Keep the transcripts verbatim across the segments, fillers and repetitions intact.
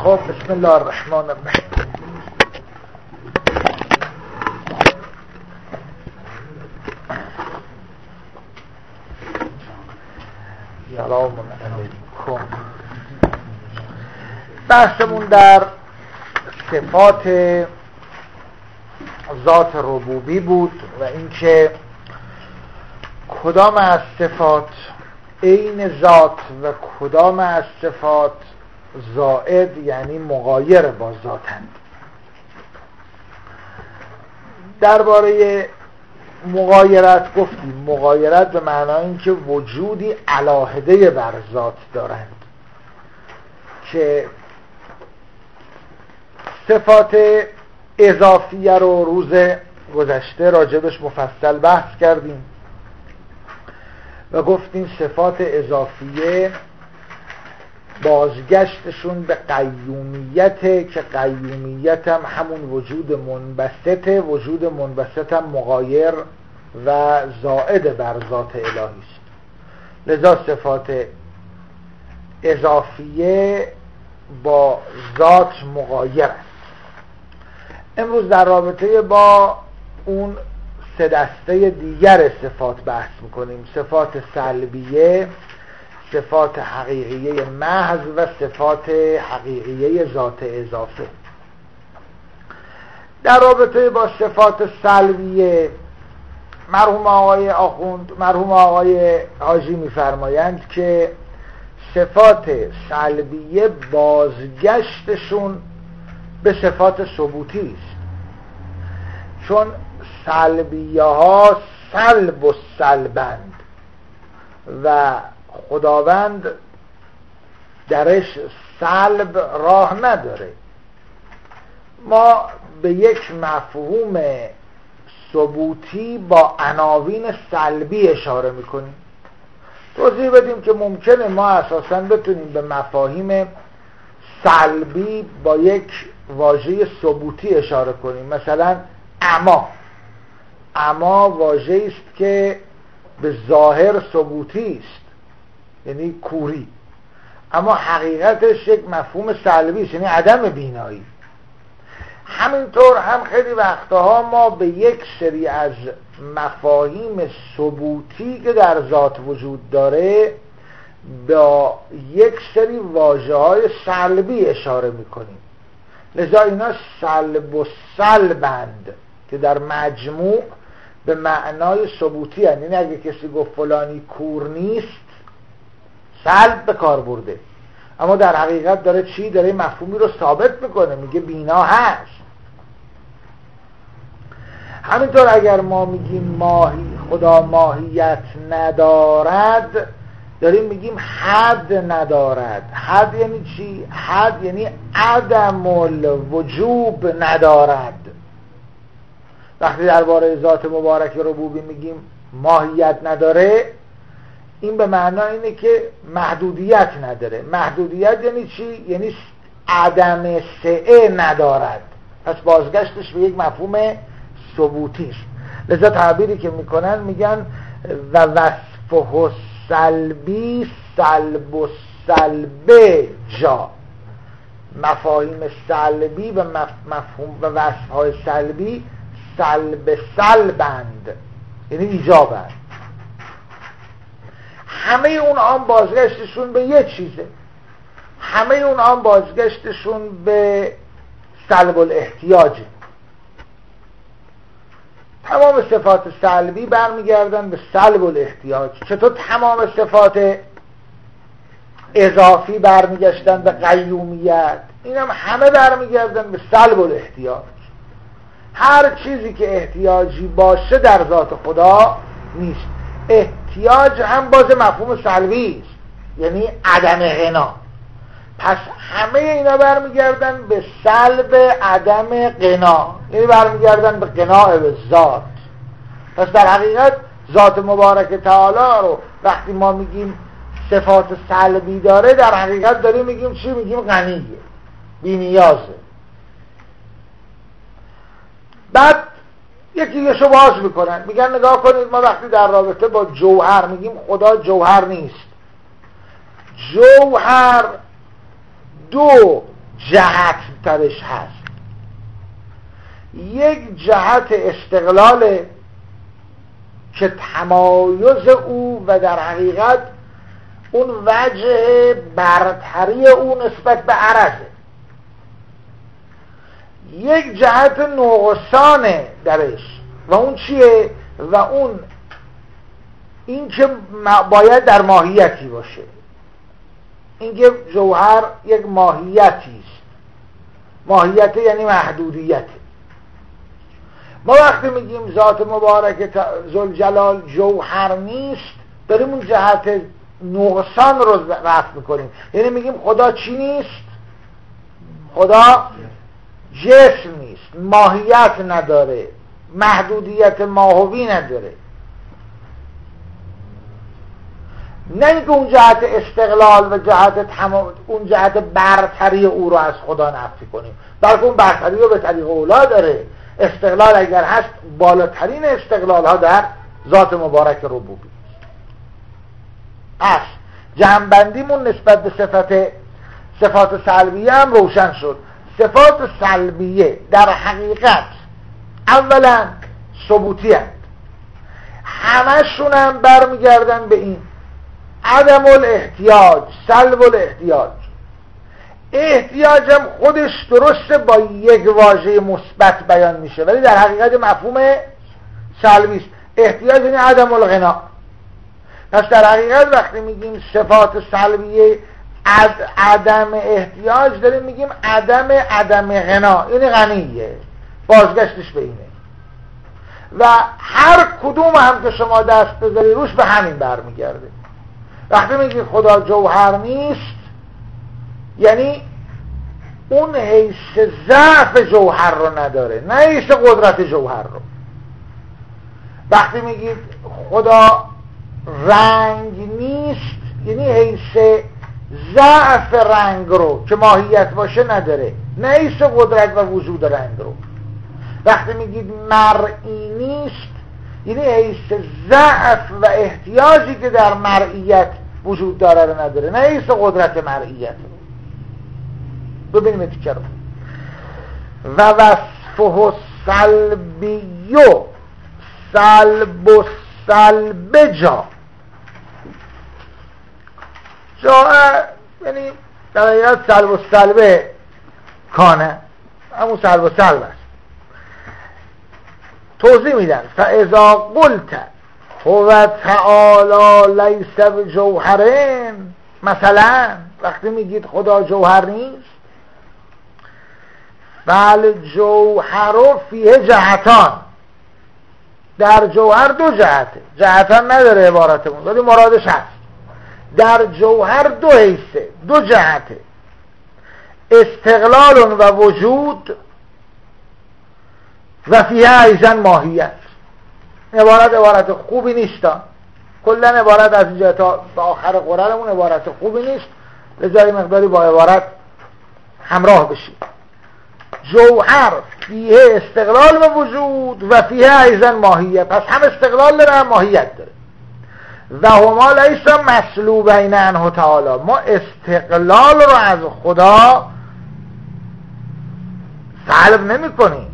خب بسم الله الرحمن الرحیم. سلام علیکم. بحثمون در صفات ذات ربوبی بود و اینکه کدام از صفات عین ذات و کدام از صفات زائد یعنی مغایر با ذاتند. درباره مغایرت گفتیم مغایرت به معنای اینکه وجودی علاهده بر ذات دارند، که صفات اضافیه رو روز گذشته راجبش مفصل بحث کردیم و گفتیم صفات اضافیه بازگشتشون به قیومیته، که قیومیت هم همون وجود منبسطه. وجود منبسط هم مغایر و زائد بر ذات الهی است. لذا صفات اضافیه با ذات مغایر است. امروز در رابطه با اون سه دسته دیگر صفات بحث میکنیم: صفات سلبیه، صفات حقیقیه محض و صفات حقیقیه ذات اضافه. در رابطه با صفات سلبیه مرحوم آقای آخوند مرحوم آقای حاجی میفرمایند که صفات سلبیه بازگشتشون به صفات ثبوتی است، چون سلبیه ها سلب و سلبند و خداوند درش سلب راه نداره. ما به یک مفهوم ثبوتی با عناوین سلبی اشاره میکنیم. توضیح بدیم که ممکنه ما اساساً بتونیم به مفاهیم سلبی با یک واژه ثبوتی اشاره کنیم. مثلا اما اما واژه‌ای است که به ظاهر ثبوتی است، یعنی کوری، اما حقیقتش یک مفهوم سلبی است، یعنی عدم بینایی. همینطور هم خیلی وقتها ما به یک سری از مفاهیم ثبوتی که در ذات وجود داره با یک سری واژه‌های سلبی اشاره میکنیم. لذا اینا سلب و سلبند که در مجموع به معنای ثبوتی هست. یعنی اگه کسی گفت فلانی کور نیست، سلب به کار برده، اما در حقیقت داره چی؟ داره مفهومی رو ثابت میکنه، میگه بینا هست. همینطور اگر ما میگیم ماهی خدا ماهیت ندارد، داریم میگیم حد ندارد. حد یعنی چی؟ حد یعنی عدم الوجوب ندارد. وقتی درباره ذات مبارک ربوبی میگیم ماهیت نداره، این به معنای اینه که محدودیت نداره. محدودیت یعنی چی؟ یعنی عدم سعه ندارد. پس بازگشتش به یک مفهوم ثبوتی است. لذا تعبیری که میکنن میگن و وصفه سلبی سلب و سلبه جا. مفاهیم سلبی و مفهوم و وصفهای سلبی سلب سلبند، یعنی ایجابند. همه اون آن بازگشتشون به یه چیزه. همه اون آن بازگشتشون به سلب الاحتیاجه. تمام صفات سلبی برمیگردن به سلب الاحتیاج. چطور تمام صفات اضافی برمیگشتن به قیومیت، این هم همه برمیگردن به سلب الاحتیاج. هر چیزی که احتیاجی باشه در ذات خدا نیست. احتیاج هم باز مفهوم سلبی است، یعنی عدم غنا. پس همه اینا برمیگردن به سلب عدم غنا، یعنی برمیگردن به غنا به ذات. پس در حقیقت ذات مبارک تعالی رو وقتی ما میگیم صفات سلبی داره، در حقیقت داریم میگیم چی؟ میگیم غنیه، بی نیازه. بعد یکی یه شو باز میکنن، میگن نگاه کنید ما وقتی در رابطه با جوهر میگیم خدا جوهر نیست. جوهر دو جهت درش هست. یک جهت استقلال که تمایز او و در حقیقت اون وجه برتری او نسبت به عرضه. یک جهت نقصان درش و اون چیه؟ و اون این که باید در ماهیتی باشه. این که جوهر یک ماهیتی است. ماهیت یعنی محدودیت. ما وقتی میگیم ذات مبارک ذوالجلال جوهر نیست، داریم اون جهت نقصان رو رفع میکنیم. یعنی میگیم خدا چی نیست؟ خدا جسم نیست، ماهیت نداره، محدودیت ماهوی نداره. نه اینکه اون جهت استقلال و جهت تمام اون جهت برتری او رو از خدا نفی کنیم، بلکه اون برتری رو به طریق اولا داره. استقلال اگر هست، بالاترین استقلال ها در ذات مبارک ربوبی است. جمع‌بندیمون نسبت به صفت صفات سلبیه هم روشن شد. صفات سلبیه در حقیقت اولا ثبوتی هست، همشون هم برمیگردن به این عدم الاحتیاج، سلب الاحتیاج. احتیاجم خودش درسته با یک واژه مثبت بیان میشه، ولی در حقیقت مفهوم سلبی است. احتیاج یعنی عدم الغنا. پس در حقیقت وقتی میگیم صفات سلبیه عد عدم احتیاج، داریم میگیم عدم عدم غنا، یعنی غنیه. بازگشتش به اینه و هر کدوم هم که شما دست بذاری روش به همین برمیگرده. وقتی میگی خدا جوهر نیست، یعنی اون حیث ضعف جوهر رو نداره، نه حیث قدرت جوهر رو. وقتی میگید خدا رنگ نیست، یعنی حیث ضعف رنگ رو که ماهیت باشه نداره، نه حیث قدرت و وجود رنگ رو. وقتی میگید مرئی نیست، یعنی حیث ضعف و احتیاجی که در مرئیت وجود داره رو نداره، نه حیث قدرت مرئیت رو. ببینیم تیکه رو. و وصفه سلبیو سلب و سلب جا جا یعنی در حقیقت سلب و سلب کانه، همون سلب و سلب است. توضیح میدن فاذا قلت هو تعالی لیس بجوهرین، مثلا وقتی میگید خدا جوهر نیست، بل جوهر فیه جهتان، در جوهر دو جهته، جهتان نداره عبارتمون ولی مرادش هست. در جوهر دو حیثه، دو جهته، استقلال و وجود و فیه ایضا ماهیت. عبارت عبارت خوبی نیست، کلا عبارت از اینجا تا به آخر قرآنمون عبارت خوبی نیست، لذا مقداری با عبارت همراه بشید. جوهر فیه استقلال و وجود و فیه ایضا ماهیت، پس هم استقلال داره هم ماهیت داره. و هما لیس مسلوبین عنه تعالی، ما استقلال رو از خدا سلب نمی کنیم.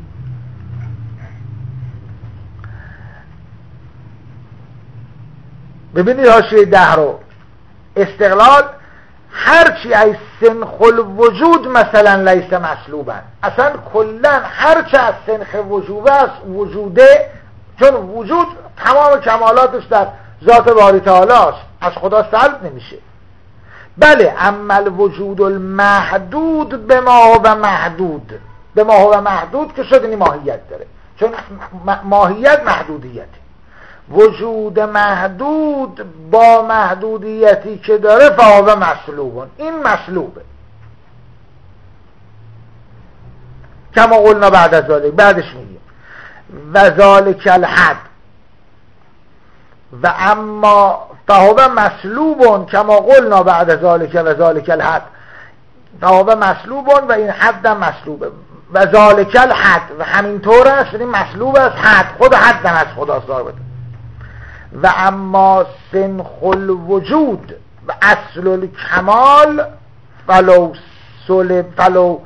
ببینید حاشیه ده رو، استقلال هرچی از سنخ الوجود مثلا لیس مسلوبن، اصلا کلن هرچی از سنخ وجود است وجوده، چون وجود تمام کمالاتش در ذات باری تعالی است، از خدا سلب نمیشه. بله اما الوجود المحدود به ما و محدود، به ما و محدود که شد این ماهیت داره، چون ماهیت محدودیت. وجود محدود با محدودیتی که داره فهو مسلوبون، این مسلوبه. کما قلنا بعد از ذالک، بعدش میگیم و ذالک الحد و اما فهو مسلوبون کما قلنا بعد از ذالک و ذالک الحد، فهو مسلوبون و این حد هم مسلوبه. و ذالک الحد و همینطور است، این مسلوب است، حد خود حد هم از خدا ثابته. و اما سنخ الوجود و اصل الکمال ولو سلب فلو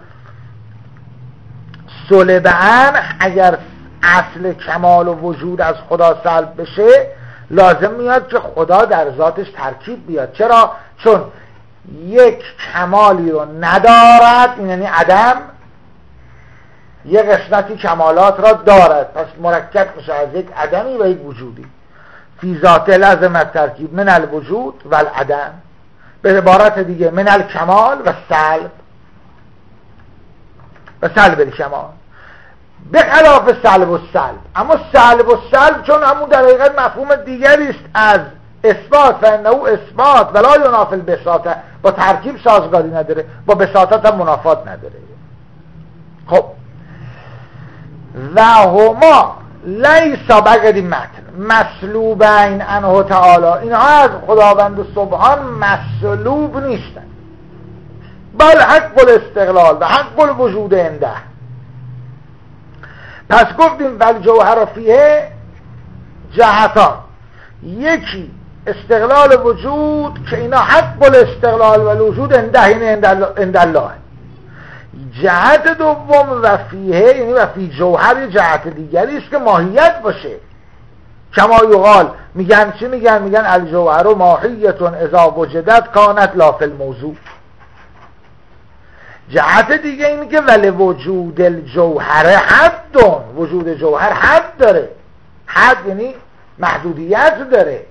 سلبن، اگر اصل کمال و وجود از خدا سلب بشه لازم میاد که خدا در ذاتش ترکیب بیاد. چرا؟ چون یک کمالی رو ندارد، این یعنی عدم، یک قسمتی کمالات را دارد، پس مرکب میشه از یک عدمی و یک وجودی. فی ذات لازم ترکیب من الوجود و العدم، به عبارت دیگه من الکمال و سلب و سلب الکمال، به خلاف سلب و سلب. اما سلب و سلب چون همون در حقیقت مفهوم دیگری است از اثبات، و انه اثبات ولا ینافی البساطه، با ترکیب سازگاری نداره، با بساطت هم منافات نداره. خب و هما لیسا بگدی متن مسلوبین عنه تعالی، اینها از خداوند سبحان مسلوب نیستن، بل حق الاستقلال و حق الوجود عنده. پس گفتیم بل جوهر فیه جهتان، یکی استقلال وجود که اینا حق الاستقلال و الوجود عنده، این عند الله. جهت دوم و فیه یعنی و فی جوهر جهت دیگری است که ماهیت باشه. کما یقال، میگن چی میگن؟ میگن الجوهر ماهیتون اذا وجدت کانت لا فی الموضوع. جهت دیگه اینه که ولی وجود الجوهر حدون، وجود جوهر حد داره. حد یعنی محدودیت داره.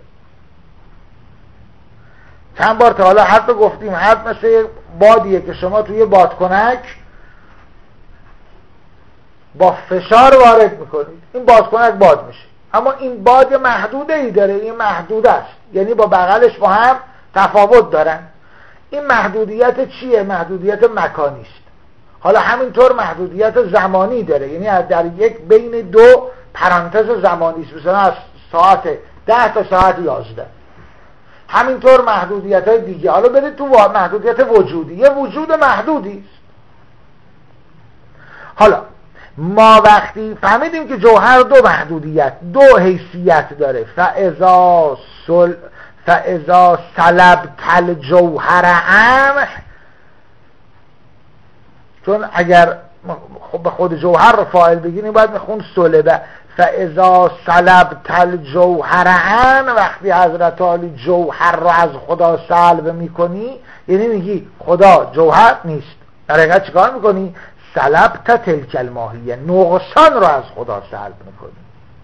چند بار تا حالا حد رو گفتیم. حد مثل بادیه که شما توی بادکنک با فشار وارد میکنید، این بادکنک باد میشه، اما این باد محدوده ای داره، این محدود است، یعنی با بغلش با هم تفاوت دارن. این محدودیت چیه؟ محدودیت مکانی است. حالا همینطور محدودیت زمانی داره، یعنی در یک بین دو پرانتز زمانی است، مثلا از ساعت ده تا ساعت یازده. همینطور محدودیت های دیگه. حالا برید تو محدودیت وجودی، یه وجود محدودی است. حالا ما وقتی فهمیدیم که جوهر دو محدودیت، دو حیثیت داره، فاذا سل فاذا سلبت الجوهر عنه، چون اگر به خود جوهر رو فاعل بگیریم باید میخون سلبه. فاذا سلبت الجوهر عنه، وقتی حضرت عالی جوهر رو از خدا سلب میکنی، یعنی میگی خدا جوهر نیست. در حقیقت چیکار میکنی؟ سلبت تلک الماهیه، نقصان رو از خدا سلب میکنی.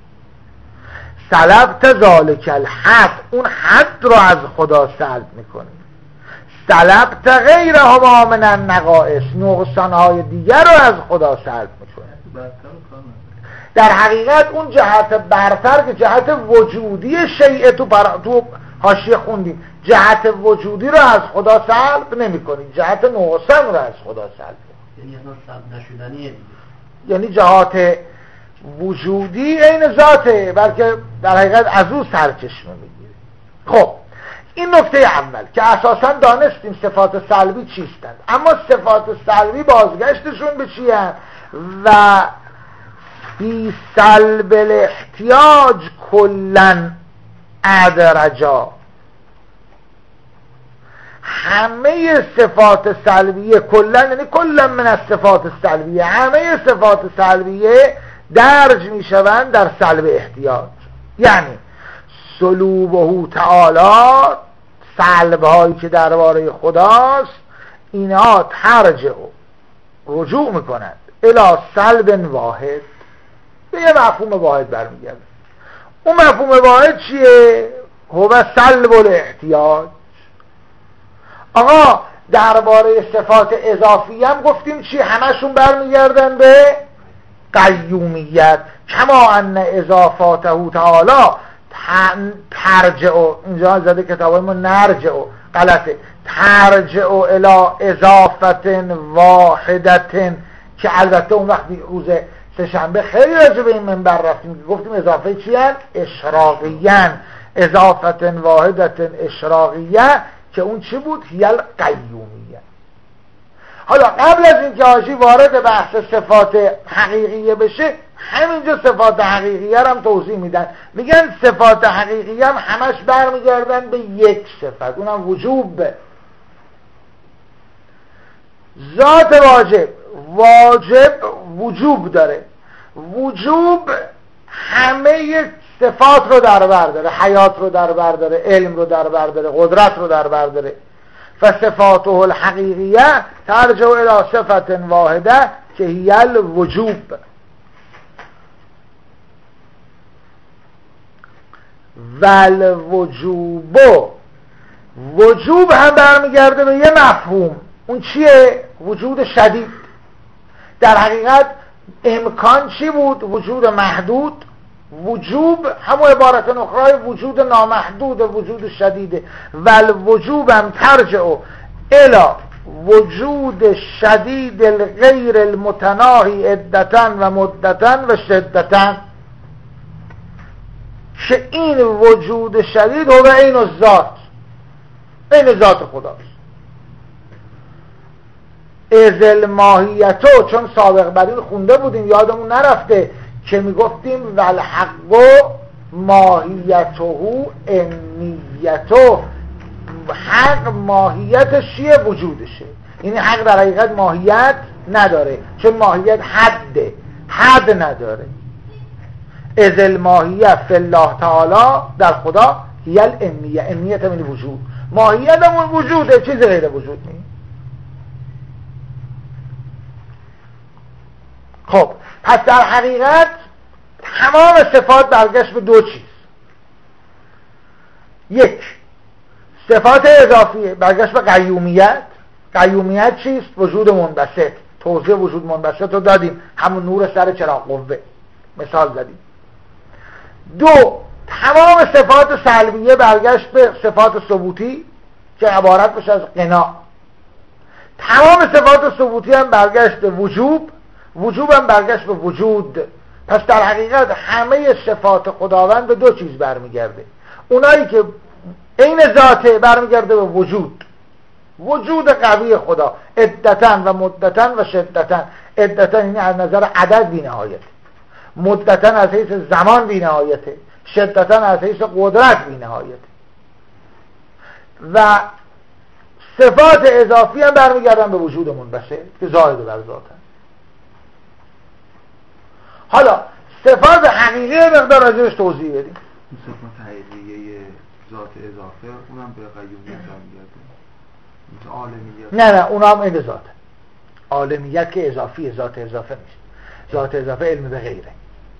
سلبت ذالک الحد، اون حد رو از خدا سلب میکنی. سلبت غیرهما من النقائص، نقصانهای دیگر رو از خدا سلب میکنی. در حقیقت اون جهت برتر که جهت وجودی شیء، تو بر... تو حاشیه خوندیم، جهت وجودی رو از خدا سلب نمی کنی، جهت نقصان رو از خدا سلب کنی. یعنی سلب نشدنیه، یعنی جهات وجودی عین ذاته، بلکه در حقیقت از او سرچشمه میگیره. خب این نکته اول که اساسا دانستیم صفات سلبی چیستند، اما صفات سلبی بازگشتشون به چی هست؟ و فی سلب الاحتیاج کلن ادرجا، همه صفات سلبیه، کلن یعنی کلن من از صفات سلبیه، همه صفات سلبیه درج می شوند در سلب احتیاج. یعنی سلوبه تعالی، سلب هایی که درباره خداست، اینها ترجع رجوع میکنند الی سلب واحد، به یه مفهوم واحد برمیگرده. اون مفهوم واحد چیه؟ هو سلب الاحتیاج. آقا درباره صفات اضافی هم گفتیم چی؟ همشون برمیگردن به قیومیت. کما ان اضافاته تعالی ترجع، اینجا زده کتابای ما نرجع، غلطه، ترجع الی اضافت واحدت، که البته اون وقت روز سه‌شنبه خیلی راجع به این منبر رفتیم، گفتیم اضافه چی هست؟ اشراقیان، اضافت واحدت اشراقیه، که اون چی بود؟ هیل قیومیه. حالا قبل از اینکه حاجی وارد بحث صفات حقیقیه بشه، همینجا صفات حقیقیه هم توضیح میدن. میگن صفات حقیقیه هم همش برمیگردن به یک صفت، اونم وجوب. ذات واجب واجب وجوب داره، وجوب همه صفات رو در بر داره، حیات رو در بر داره، علم رو در بر داره، قدرت رو در بر داره. فصفاته الحقیقیه ترجع الی صفت واحده که هی الوجوب. والوجوب، وجوب هم برمیگرده به یه مفهوم. اون چیه؟ وجود شدید. در حقیقت امکان چی بود؟ وجود محدود. وجوب همون عبارت اخرای وجود نامحدود، وجود شدیده. والوجوب هم ترجع الی وجود شدید الغیر المتناهی عدتن و مدتن و شدتن، که این وجود شدید هو عین الذات، عین ذات خداست. از الماهیتو، چون سابق بر این خونده بودیم یادمون نرفته که میگفتیم والحق ماهیته انیته، حق ماهیتش چیه؟ وجودشه. این حق در حقیقت ماهیت نداره، چون ماهیت حده، حد نداره. از الماهیه فی الله تعالی، در خدا، هی الانیه، انیت من وجود، ماهیت همون وجوده، چیز غیر وجود نیست. خب پس در حقیقت تمام صفات برگشت به دو چیز. یک، صفات اضافیه برگشت به قیومیت. قیومیت چیست؟ وجود منبسط. توضیح وجود منبسط رو دادیم، همون نور سر چراغ قوه مثال زدیم. دو، تمام صفات سلبیه برگشت به صفات ثبوتی که عبارت بشه از قنا. تمام صفات ثبوتی هم برگشت به وجوب، وجوب هم برگشت به وجود. پس در حقیقت همه صفات خداوند به دو چیز برمیگرده. اونایی که عین ذاته برمیگرده به وجود، وجود قوی خدا، عدتن و مدتن و شدتن. عدتن یعنی از نظر عدد بی نهایت، مدتن از حیث زمان بی نهایته، شدتن از حیث قدرت بی نهایته. و صفات اضافی هم برمیگردن به وجود منبسط که زائد بر ذاتن. حالا صفات حقیقی مقدار راجعش توضیح بدیم. صفات حقیقیه ذات اضافه اونم به قیومیت برمیگرده، مثل عالمیت. نه نه اونا هم این ذاته. عالمیت که اضافیه، ذات اضافه نیست. ذات اضافه علم به غیره.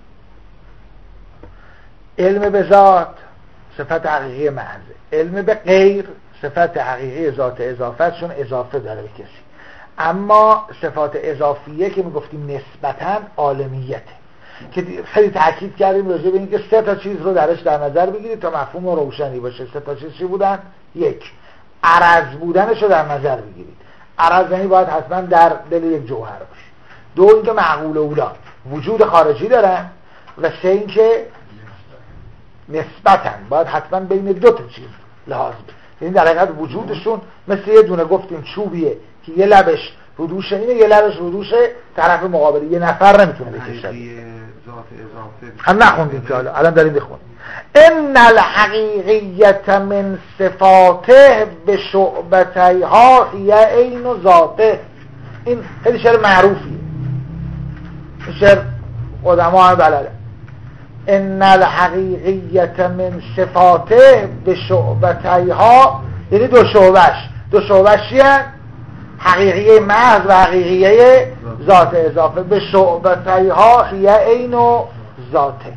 علم به ذات صفت حقیقی محضه، علم به غیر صفت حقیقی ذات اضافه، چون اضافه داره به کسی. اما صفات اضافیه که میگفتیم نسبتاً عالمیته، که خیلی تاکید کردیم راجع به اینکه سه تا چیز رو درش در نظر بگیرید تا مفهوم روشنی باشه. سه تا چیز چی بودن؟ یک، عرض بودنش رو در نظر بگیرید. عرض یعنی باید حتما در دل یک جوهر باشه. دو، اینکه معقول اولا وجود خارجی دارن. و سه، اینکه نسبتاً باید حتما بین دو تا چیز لحاظ بشه. یعنی در حقیقت وجودشون مثل یه دونه گفتیم چوبیه که یه لبش رودوشه اینه، یه لبش رودوشه طرف مقابل، یه نفر نمیتونه بکشه. هم نخوندیم که حالا الان داریم بخونیم. ان الحقیقیت من صفاته به شعبتیها هی عین ذاته. این خیلی شعر معروفیه، شعر قدما هم بلده. ان الحقیقیت من صفاته به شعبتیها، یعنی دو شعبش. دو شعبش چیه؟ حقیقیه محض و حقیقیه ذات اضافه. به شعبتیها هی عین ذاته.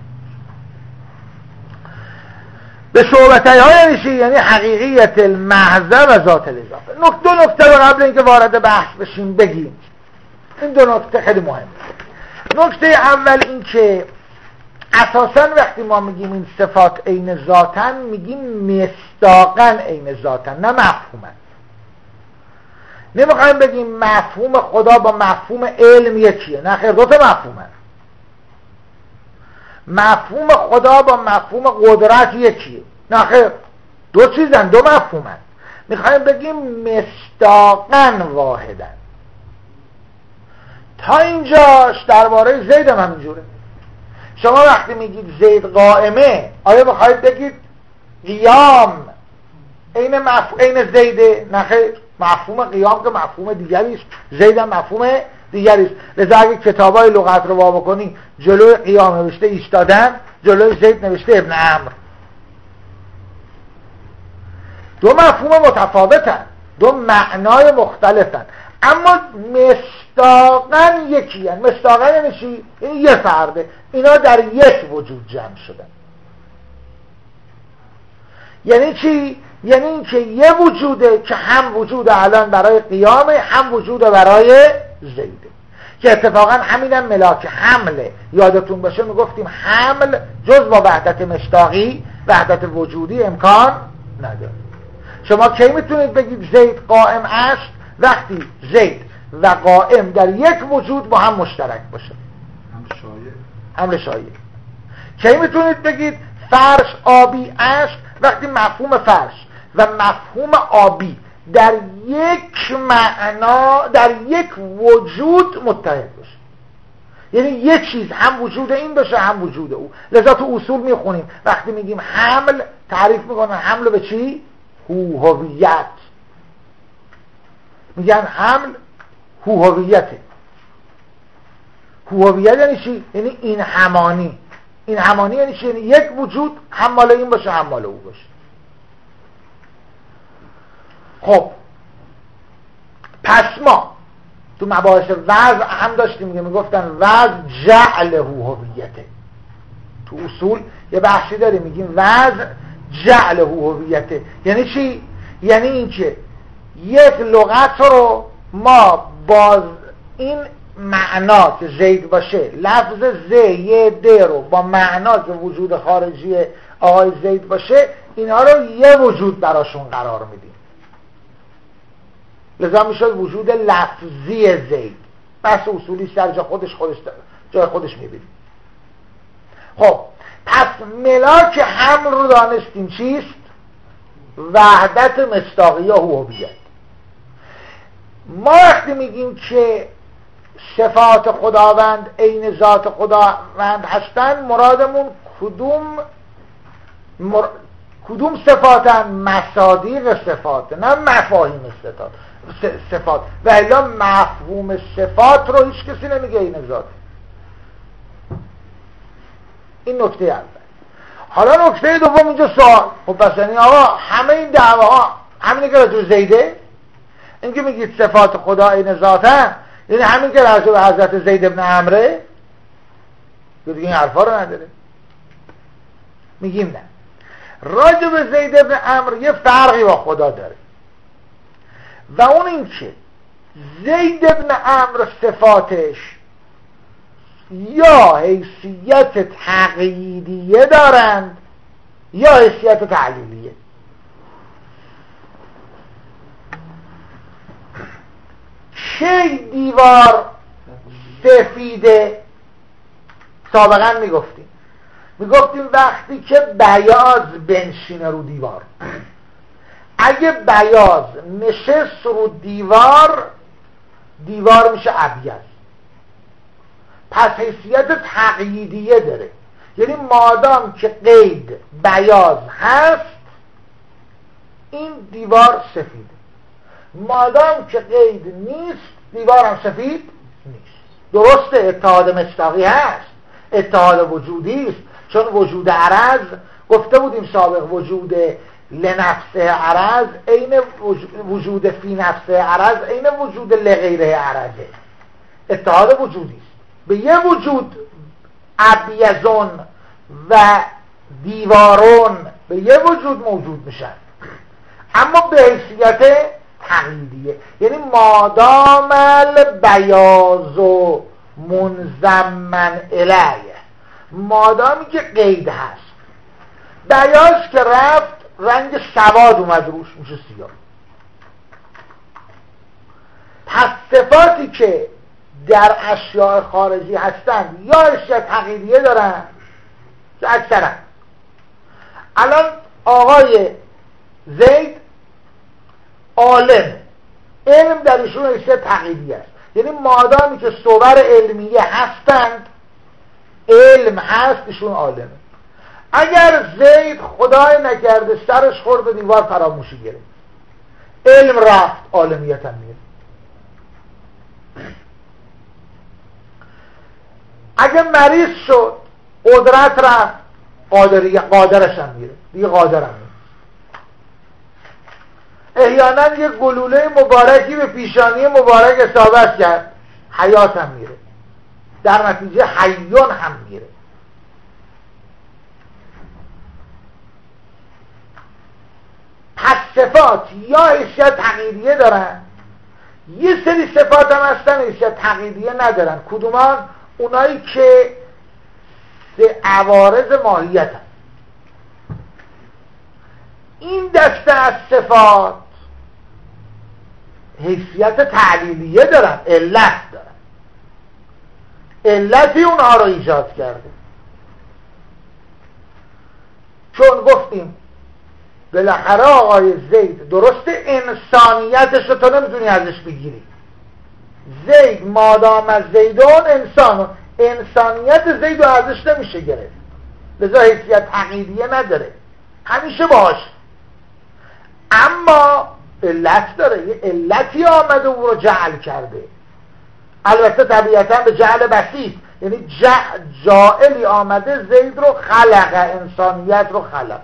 به شعبتیها یعنی چی؟ یعنی حقیقیت المحض و ذات الاضافه. دو نکته رو قبل اینکه وارد بحث بشیم بگیم. این دو نکته خیلی مهمه. نکته اول این که اساساً وقتی ما میگیم این صفات عین ذاتن، میگیم مصداقاً عین ذاتن، نه مفهوماً. نمیخوایم بگیم مفهوم خدا با مفهوم علم یکیه، نه خیر، دو تا مفهومن. مفهوم خدا با مفهوم قدرت یکیه، نه خیر، دو چیزن، دو مفهومن. میخوایم بگیم مصداقاً واحدن. تا اینجاش درباره زید هم همینجوره. شما وقتی میگید زید قائمه، آیا میخواید بگید قیام عین مفهوم عین زیده؟ نه خیر، مفهوم قیام که مفهوم دیگری است، زید هم مفهوم دیگری است. لذا اگه کتابای لغت رو وا بکنی جلوی قیام نوشته ایستادن، جلوی زید نوشته ابن عمرو. دو مفهوم متفاوتن، دو معنای مختلفن، اما مصداقاً یکی هن. مصداقاً یعنی چی؟ یعنی یه فرده، اینا در یک وجود جمع شدن. یعنی چی؟ یعنی این که یه وجوده که هم وجود الان برای قیامه، هم وجود برای زیده، که اتفاقا همینم ملاک حمله. یادتون باشه میگفتیم حمل جز با وحدت مصداقی وحدت وجودی امکان نداره. شما کی میتونید بگید زید قائم است؟ وقتی زید و قائم در یک وجود با هم مشترک باشه، هم شایع حمل شایع. کی میتونید بگید فرش آبی است؟ وقتی مفهوم فرش و مفهوم آبی در یک معنا در یک وجود متحد باشه، یعنی یک چیز هم وجود این باشه هم وجود او. لذا تو اصول میخونیم وقتی میگیم حمل تعریف میکنن حمل به چی؟ هویت. میگن حمل هویته. هویت یعنی چی؟ یعنی این همانی. این همانی یعنی چی؟ یعنی یک وجود هم مال این باشه هم مال او باشه. خب پس ما تو مباحث وضع هم داشتیم میگه میگفتن وضع جعل هویته. تو اصول یه بحثی داره میگیم وضع جعل هویته. یعنی چی؟ یعنی این که یک لغت رو ما با این معنا که زید باشه، لفظ ز ی د رو با معنا که وجود خارجی آقای زید باشه، اینا رو یه وجود براشون قرار میدیم. لذا میشد وجود لفظی زید. بس اصولی سر جا خودش خودش جای خودش میبینیم. خب پس ملاک حمل رو دانستیم چیست؟ وحدت مصداقی یا هویت. ما وقتی میگیم که صفات خداوند عین ذات خداوند هستن، مرادمون کدوم مر... کدوم صفاتن؟ مصادیق صفات، نه مفاهیم صفات. صفات و الا مفهوم صفات رو هیچ کسی نمیگه این ذات. این نکته اول. حالا نکته دوم اینجا سوال. خب پس یعنی آقا همه این دعواها همینی که راجع به زیده؟ این که میگید صفات خدا این ذاتن، یعنی همین که راجع به حضرت زید ابن عمره؟ دیگه این حرفا رو نداره. میگیم نه، راجع به زید ابن عمرو یه فرقی با خدا داره، و اون این که زید ابن عمرو صفاتش یا حیثیت تقییدیه دارند یا حیثیت تعلیلیه. چه دیوار سفیده؟ سابقا میگفتیم میگفتیم وقتی که بیاض بنشینه رو دیوار، اگه بیاض نشست رو دیوار، دیوار میشه ابیض. پس حیثیت تقییدیه داره، یعنی مادام که قید بیاض هست این دیوار سفیده، مادام که قید نیست دیوار هم سفید نیست. درسته اتحاد مصداقی هست، اتحاد وجودی است، چون وجود عرض گفته بودیم سابق وجود لنفسه عرض عین وجود فی نفسه عرض عین وجود لغیره عرضه. اتحاد وجودی است. به یه وجود ابیضون و دیوارون به یه وجود موجود میشن، اما به حیثیت تقییدیه، یعنی مادام البیاض و منضمن الیه، مادامی که قید هست. بیاض که رفت رنگ سواد اومد روش میشه سیاه. پس صفاتی که در اشیاء خارجی هستن یا اشیاء تقییدیه دارن که اکثرا الان آقای زید عالم، علم در ایشون اشیاء تقییدیه است، یعنی مادامی که صور علمیه هستند، علم هست، ایشون عالمه. اگر زید خدای نکرده سرش خورد به دیوار فراموشی گرفت، علم رفت عالمیت هم میره. اگه مریض شد قدرت رفت قادری قادرش هم میره دیگه، قادر هم میره. احیانا یه گلوله مبارکی به پیشانی مبارک اصابت کرد حیات هم میره، در نتیجه حیون هم میره. پس صفات یا حیثیت تقییدیه دارن، یه سری صفات هم هستن حیثیت تقییدیه ندارن. کدومان؟ اونایی که سه عوارض ماهیت هست. این دسته از صفات حیثیت تعلیلیه دارن، علت دارن، علتی اونها رو ایجاد کرده. چون گفتیم بالاخره آقای زید درست انسانیتش رو تو نمیتونی ازش بگیری. زید مادام از زیدون انسان، انسانیت زید رو ازش نمیشه گرفت، لذا حیثیت تقییدیه نداره، همیشه باش. اما علت داره، یه علتی آمده او رو جعل کرده. البته طبیعتا به جعل بسیط، یعنی جائلی آمده زید رو خلق، انسانیت رو خلق.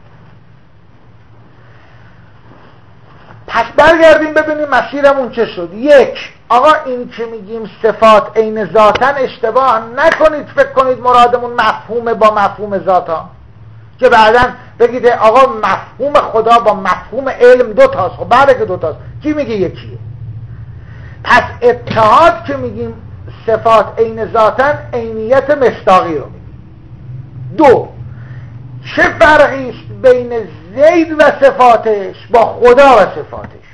پس برگردیم ببینیم مسیرمون چه شد. یک، آقا این که میگیم صفات عین ذاتن اشتباه نکنید فکر کنید مرادمون مفهوم با مفهوم ذاتا، که بعداً بگید آقا مفهوم خدا با مفهوم علم دو تاست. خب بعد که دو تاست کی میگه یکیه؟ پس اتحاد که میگیم صفات عین ذاتن عینیت مصداقی رو میگیم. دو، چه فرقی است بین زید و صفاتش با خدا و صفاتش؟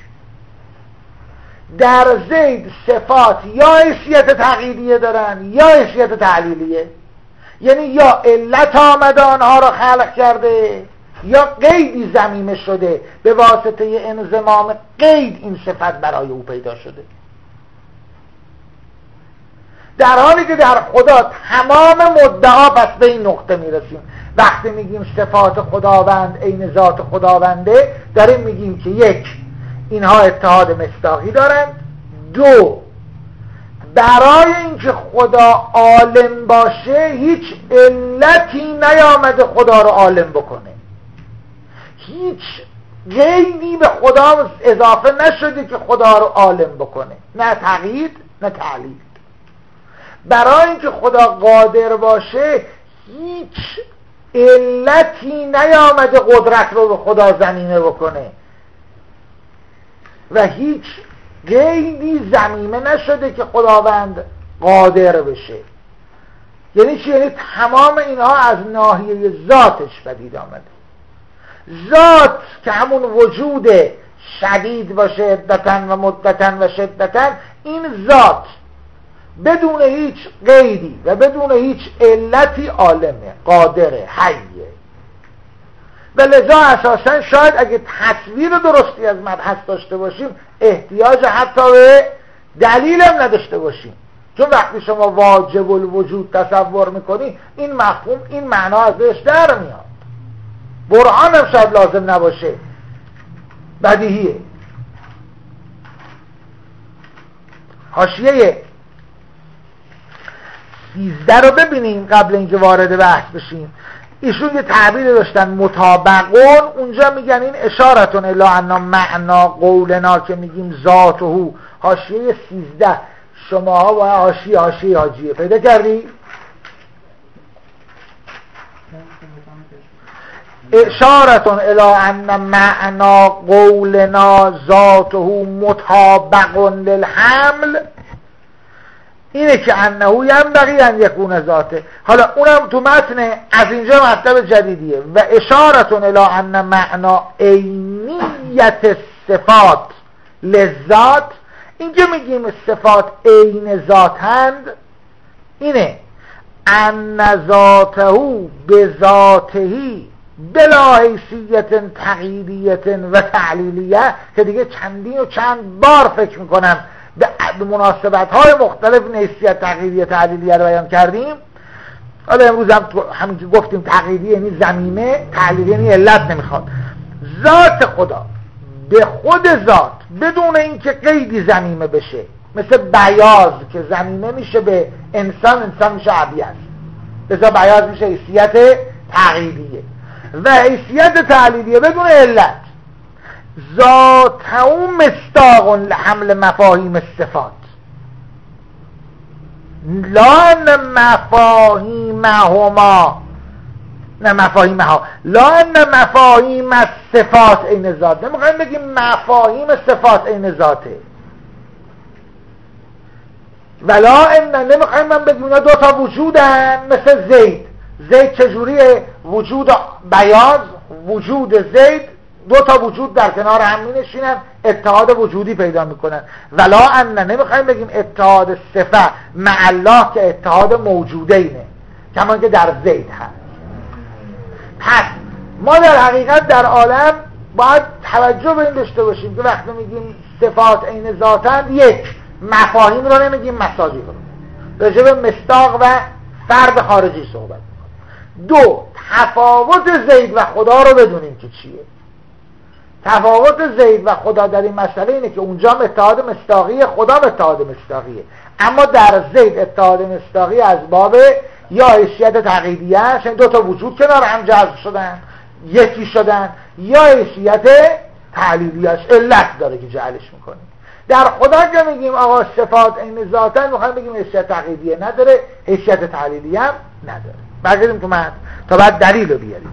در زید صفات یا حیثیت تقییدیه دارن یا حیثیت تعلیلیه، یعنی یا علت آمده آنها را خلق کرده یا قیدی ضمیمه شده، به واسطه انضمام قید این صفت برای او پیدا شده. در حالی که در خدا تمام مدعا، پس به این نقطه میرسیم وقتی میگیم صفات خداوند عین ذات خداونده، داریم میگیم که یک، اینها اتحاد مصداقی دارند. دو، برای اینکه خدا عالم باشه هیچ علتی نیامده خدا رو عالم بکنه، هیچ قیدی به خدا اضافه نشده که خدا رو عالم بکنه، نه تقیید نه تعلیل. برای اینکه خدا قادر باشه هیچ علتی نیامده قدرت رو به خدا ضمیمه بکنه و هیچ قیدی ضمیمه نشده که خداوند قادر بشه. یعنی چی؟ یعنی تمام اینها از ناحیه ذاتش پدید آمده. ذات که همون وجود شدید و شدتن و مدتن و شدتن، این ذات بدون هیچ قیدی و بدون هیچ علتی عالمه، قادره، حیه. و لذا اساسا شاید اگه تصویر درستی از مبحث داشته باشیم احتیاج حتی به دلیل هم نداشته باشیم، چون وقتی شما واجب الوجود تصور میکنی این مفهوم، این معنا ازش در میاد. برهان هم شاید لازم نباشه، بدیهیه. حاشیه سیزده رو ببینیم قبل اینکه وارد بحث بشیم. ایشون یه تعبیر داشتن مطابقون، اونجا میگن این اشارتون الی انا معنا قولنا که میگیم ذات و هو. حاشیه سیزده شماها با حاشیه حاشیه حاجیه پیدا کردی؟ اشارتون الی انا معنا قولنا ذات و هو مطابقون للحمل، اینه که انه ینبغی ان یکون ذاته. حالا اونم تو متن از اینجا مطلب جدیدیه. و اشارتون الی ان معنا عینیت صفات لذات، اینجا میگیم صفات عین ذاتند، اینه ان ذاته بذاتهی بلا حیثیت تقییدیت و تعلیلیه، که دیگه چندین و چند بار فکر میکنم به مناسبت های مختلف حیثیت تقییدی تعلیلیه رو بیان کردیم. حالا امروز هم همین که گفتیم تقییدی یعنی ضمیمه، تعلیلی یعنی علت نمیخواد. ذات خدا به خود ذات بدون اینکه قیدی ضمیمه بشه، مثل بیاض که ضمیمه میشه به انسان، انسان میشه ابیض، لذا بیاض میشه حیثیت تقییدیه و حیثیت تعلیلیه بدون علت. ذاته مصداق لحمل مفاهیم الصفات لا مفاهیمهما نه مفاهیمها لا ان مفاهیم الصفات عین ذات. نمیخوایم بگیم مفاهیم صفات عین ذاته، ولا ان نمیخوایم من بگیم اینا دو تا وجودن مثل زید. زید چجوریه؟ وجود بیاض، وجود زید، دو تا وجود در کنار هم می نشینن، اتحاد وجودی پیدا میکنن. ولا ان نمیخوایم بگیم اتحاد صفه مع الله که اتحاد موجوده اینه کما که در زید هست. پس ما در حقیقت در عالم باید توجه به این داشته باشیم که وقتی میگیم صفات عین ذاتند، یک، مفاهیم رو نمیگیم، مصادیق رو، راجع به مصداق و فرد خارجی صحبت میکنیم. دو، تفاوت زید و خدا رو بدونیم که چیه. تفاوت زید و خدا در این مسئله اینه که اونجا اتحاد مصداقیه، خدا اتحاد مصداقیه، اما در زید اتحاد مصداقی از باب یا حیثیت تقییدیه است، دو تا وجود کنار هم جذب شدن یکی شدن، یا حیثیت تعلیلیه است، علت داره که جعلش میکنیم. در خدا که میگیم آقا صفات عین ذاتن، میخوایم بگیم حیثیت تقییدیه نداره، حیثیت تعلیلیه هم نداره. برگردیم که من تا بعد دلیل رو بیاریم.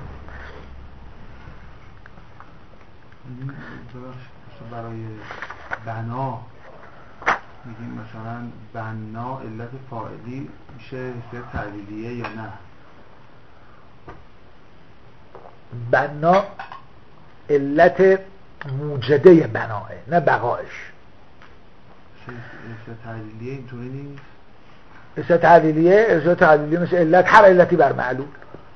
برای بنا میگیم مثلا بنا علت فاعلی میشه حیثیت تعلیلیه یا نه؟ بنا علت موجده بناه نه بقایش. حیثیت تعلیلیه اینطوری نیست؟ حیثیت تعلیلیه حیثیت تعلیلیه مثل علت، هر علتی بر معلول،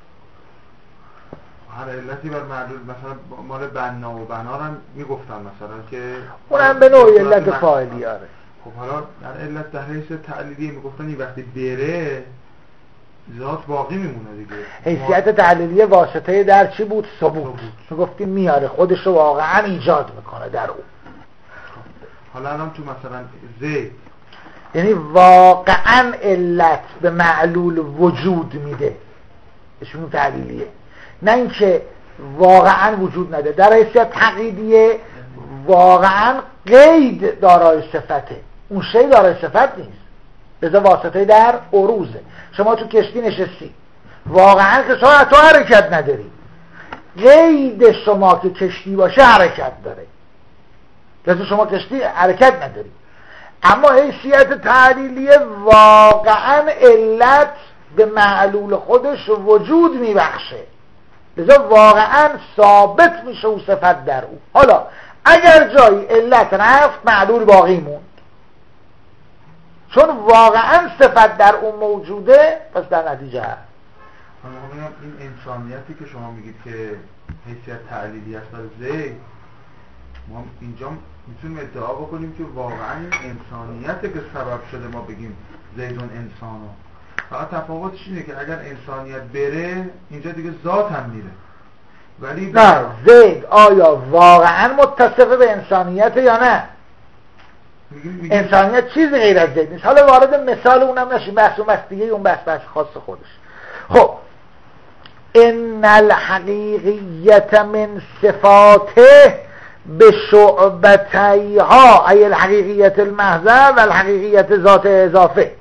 هر علتی بر معلول. مثلا مال بنا و بنا رو هم میگفتن مثلا که اونم به نوعی علت فاعلی. آره خب حالا در علت در حیث تعلیلیه میگفتن این وقتی بره ذات باقی میمونه دیگه. حیثیت تعلیلیه واسطه در چی بود؟ ثبوت. میگفتیم میاره خودش رو واقعا ایجاد میکنه در اون. حالا الان تو مثلا زید یعنی واقعا علت به معلول وجود میده، اسمش تعلیلیه، نه اینکه واقعا وجود نده. در حیثیت تقییدیه واقعا قید دارای صفته، اون شی دارای صفت نیست، لذا واسطه در عروضه. شما تو کشتی نشستی، واقعا که شما تو حرکت نداری، قید شما که کشتی باشه حرکت داره، لذا شما کشتی حرکت نداری. اما حیثیت تعلیلیه واقعا علت به معلول خودش وجود میبخشه، لذا واقعا ثابت میشه او صفت در او. حالا اگر جایی علت رفت معلول باقی موند، چون واقعا صفت در اون موجوده، پس در نتیجه هست. حالا این انسانیتی که شما میگید که حیثیت تعلیلی است برای زید، ما اینجا میتونیم ادعا بکنیم که واقعا این انسانیتی که سبب شده ما بگیم زیدون انسانو. فقط تفاوتش اینه که اگر انسانیت بره اینجا دیگه ذات هم میره. ولی نه، زید آیا واقعا متصف به انسانیت یا نه؟ میگیم میگیم انسانیت چیزی غیر از زید نیست. حالا وارد مثال اونم نشیم، بحث اون بحث دیگه، اون بحث بحث خاص خودش. خب ان الحقیقیت من صفاته به شعبتیها ای الحقیقیت المحضه و الحقیقیت ذات اضافه،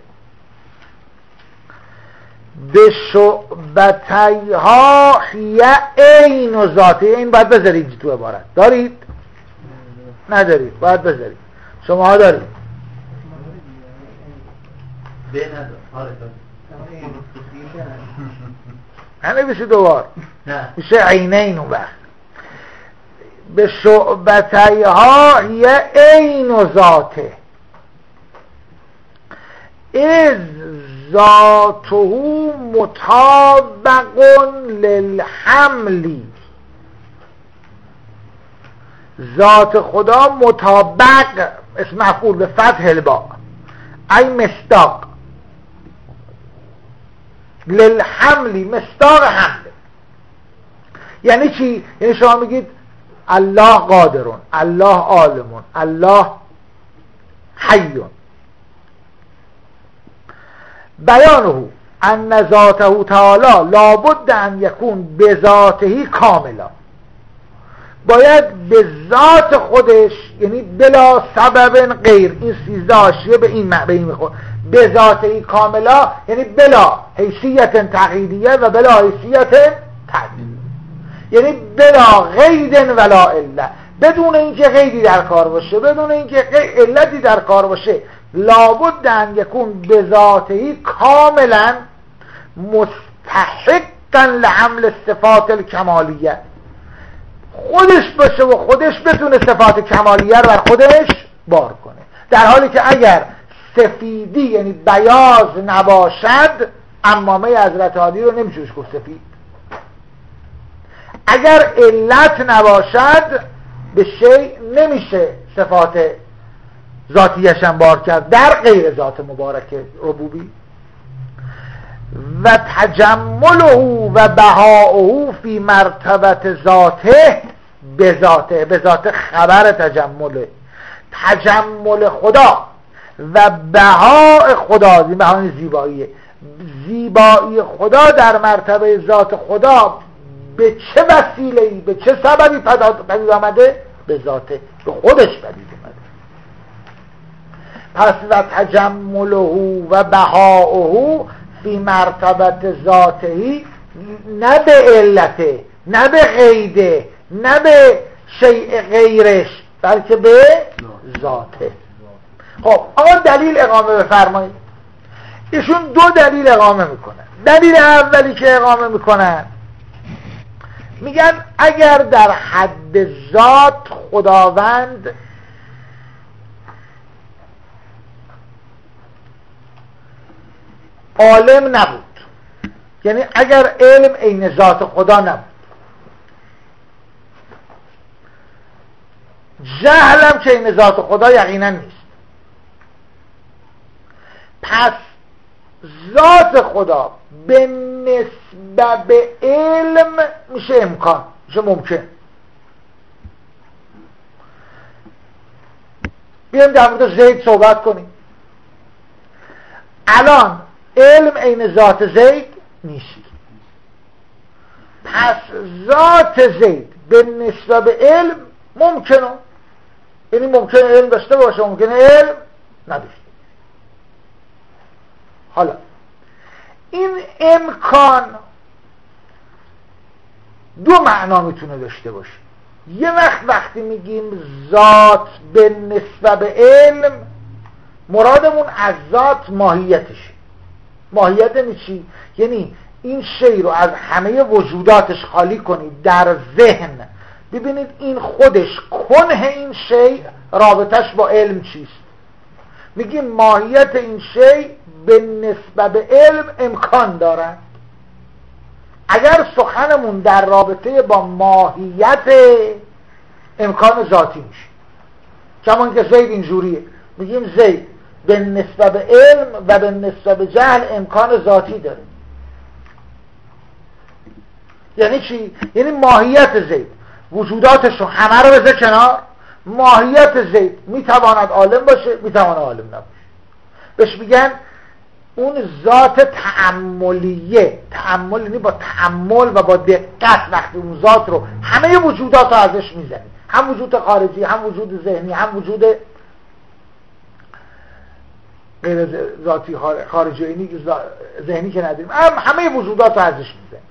به شعبتیها هی عین و ذاته. این باید بذارید تو عبارت. دارید؟ ندارید؟ باید بذارید. شما ها دارید؟ به ندار. آره دارید. همه بشه دوبار میشه عینین اون وقت. به شعبتیها هی عین و ذاته از ذاته مطابق للحملی. ذات خدا مطابق، اسم مفعول به فتح الباء، ای مصداق، للحملی، مصداق حمل. یعنی چی؟ یعنی شما میگید الله قادرون، الله عالمون، الله حیون. بیانه ان ذاته تعالی لابد ان یکون بذاته کاملا، باید به ذات خودش، یعنی بلا سبب غیر، این سیزده حاشیه به این معنی میخوره. به ذاته کاملا یعنی بلا حیثیت تقییدیه و بلا حیثیت تعدیلیه، یعنی بلا غید ولا علت، بدون اینکه غیری در کار باشه، بدون اینکه علتی در کار باشه. لابد ان یکون بذاته کاملا مستحقا لحمل صفات الکمالیه، خودش باشه و خودش بتونه صفات کمالیه رو بر خودش بار کنه. در حالی که اگر سفیدی یعنی بیاض نباشد، عمامه حضرت عالی رو نمیشه گفت سفید. اگر علت نباشد به شیء نمیشه صفات ذاتیش هم بار کرد در غیر ذات مبارک ربوبی. و تجمله و بهاؤه فی مرتبت ذاته به ذاته، به ذات خبر تجمله، تجمل خدا و بهای خدا، بهای زیباییه، زیبایی خدا در مرتبه ذات خدا به چه وسیله‌ای، به چه سببی پدید آمده؟ به ذاته، به خودش پدید آمده. پس و تجمله و بهاؤه فی مرتبت ذاتهی، نه به علته، نه به غیده، نه به شیء غیرش، بلکه به ذاته. خب آقا دلیل اقامه بفرمایید. ایشون دو دلیل اقامه میکنن. دلیل اولی که اقامه میکنن میگن اگر در حد ذات خداوند عالم نبود، یعنی اگر علم عین ذات خدا نبود، جهلم که عین ذات خدا یقینا نیست، پس ذات خدا به نسبت به علم میشه امکان، میشه ممکن. بیایم در مورد زید صحبت کنیم. الان علم عین ذات زید نیست، پس ذات زید به نسبت به علم ممکنه، یعنی ممکنه علم داشته باشه، ممکنه علم نداشته. حالا این امکان دو معنا میتونه داشته باشه. یه وقت وقتی میگیم ذات به نسبت به علم، مرادمون از ذات ماهیتشه. ماهیت یعنی چی؟ یعنی این شی رو از همه وجوداتش خالی کنید در ذهن، ببینید این خودش کنه این شی رابطش با علم چیست. میگیم ماهیت این شی به نسبت به علم امکان دارد. اگر سخنمون در رابطه با ماهیت، امکان ذاتی میشه. کمان که زید اینجوریه، میگیم زید به نسبت به علم و به نسبت به جهل امکان ذاتی داره. یعنی چی؟ یعنی ماهیت زید، وجوداتش رو همه رو بذار کنار، ماهیت زید میتواند عالم باشه، میتواند عالم نباشه. بهش میگن اون ذات تأملیه. تأمل یعنی با تأمل و با دقت وقتی اون ذات رو همه وجودات رو ازش میزنی، هم وجود خارجی، هم وجود ذهنی، هم وجود غیر ذاتی خارجی، یعنی ذهنی که نداریم، هم همه وجودات رو ازش میزنی.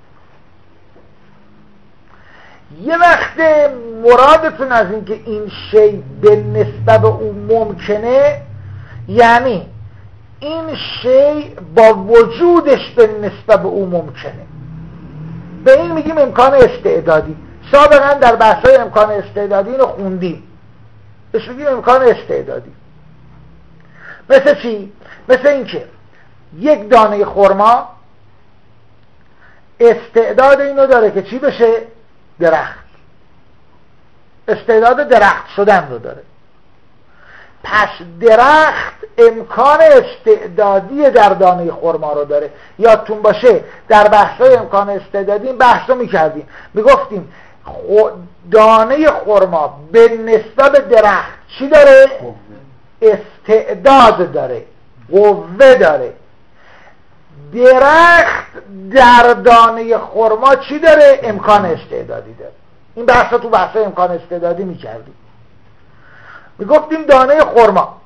یه وقت مرادتون از این که این شی به نسبت به اون ممکنه، یعنی این شی با وجودش به نسبت به اون ممکنه. به این میگیم امکان استعدادی. سابقا در بحث‌های امکان استعدادی اینو خوندیم، بهش میگیم امکان استعدادی. مثل چی؟ مثل این که یک دانه خرما استعداد اینو داره که چی بشه؟ درخت. استعداد درخت شدن رو داره. پس درخت امکان استعدادی در دانه خرما رو داره. یادتون باشه در بحث‌های امکان استعدادی این بحث رو می‌کردیم، میگفتیم دانه خرما به نسبت درخت چی داره؟ استعداد داره، قوه داره. درخت در دانه خرما چی داره؟ امکان استعدادی داره. این بحث تو بحث امکان استعدادی میکردیم، میگفتیم دانه خرما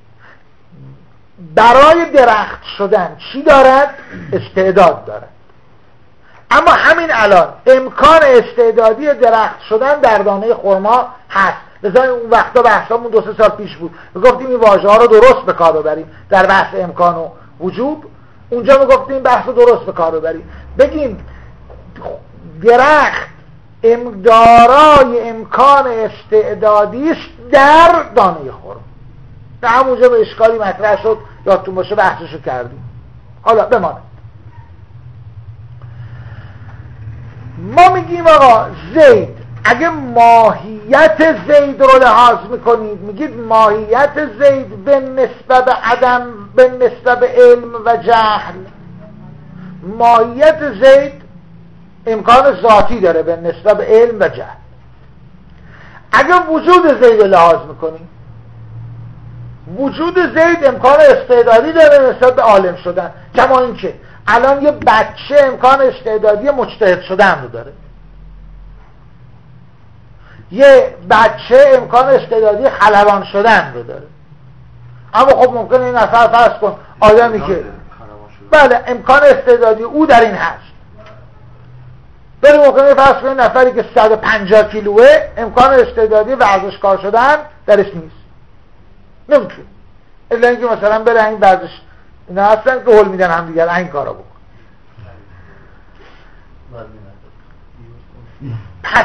برای درخت شدن چی دارد؟ استعداد دارد. اما همین الان امکان استعدادی درخت شدن در دانه خرما هست. مثلا اون وقتا بحثامون دو سه سال پیش بود، میگفتیم این واژه ها رو درست به کار ببریم در بحث امکان و وجوب. اونجا میگفتیم بحث رو درست به کار ببریم، بگیم درخت دارای امکان استعدادی است در دانه خرما. در همونجا به اشکالی مطرح شد، یادتون باشه بحثشو کردیم. حالا بماند. ما میگیم آقا زید، اگه ماهیت زید رو لحاظ میکنید، میگید ماهیت زید به نسبت عدم، به نسبت علم و جهل، ماهیت زید امکان ذاتی داره به نسبت علم و جهل. اگه وجود زید رو لحاظ میکنید، وجود زید امکان استعدادی داره نسبت به عالم شدن. کما این که الان یه بچه امکان استعدادی مجتهد شدن رو داره، یه بچه امکان استعدادی خلبان شدن رو داره. اما خب ممکنه این نفر فرض کن آدمی که بله امکان استعدادی او در این هست، ولی ممکنه فرض کن نفری که صد و پنجاه کیلوه امکان استعدادی ورزشکار شدن درش نیست، نمیتونه، الا اینکه مثلا بره این ورزش اینا هستن که هول میدن هم دیگر این کارا بکن. پس